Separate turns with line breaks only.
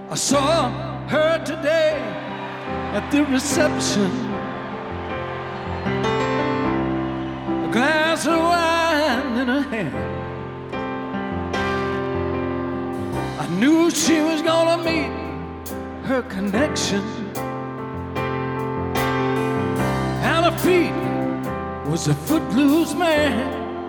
I saw her today at the reception. A glass of wine in her hand. I knew she was gonna meet her connection. And her feet was a footloose man.